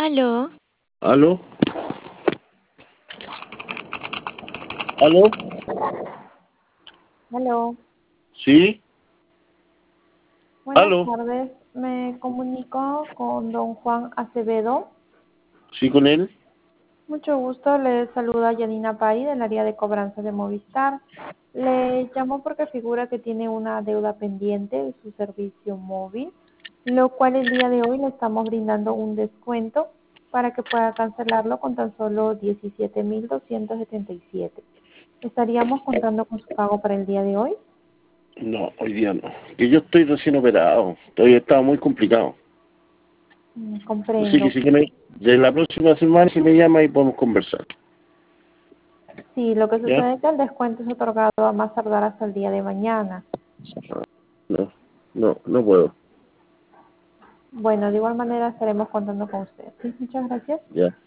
Aló, ¿Aló? ¿Aló? Aló, ¿Sí? buenas ¿Aló? tardes. Me comunico con don Juan Acevedo. ¿Sí con él? Mucho gusto, le saluda Yanina Pari del área de cobranza de Movistar. Le llamo porque figura que tiene una deuda pendiente de su servicio móvil, lo cual el día de hoy le estamos brindando un descuento para que pueda cancelarlo con tan solo 17.277. ¿Estaríamos contando con su pago para el día de hoy? No, hoy día no. Que yo estoy recién operado. Todavía estaba muy complicado. Así que Comprendo. si quiere, de la próxima semana si me llama y podemos conversar. Sí, lo que ¿Ya? sucede es que el descuento es otorgado a más tardar hasta el día de mañana. No, no puedo. Bueno, de igual manera estaremos contando con usted. Sí, muchas gracias. Ya.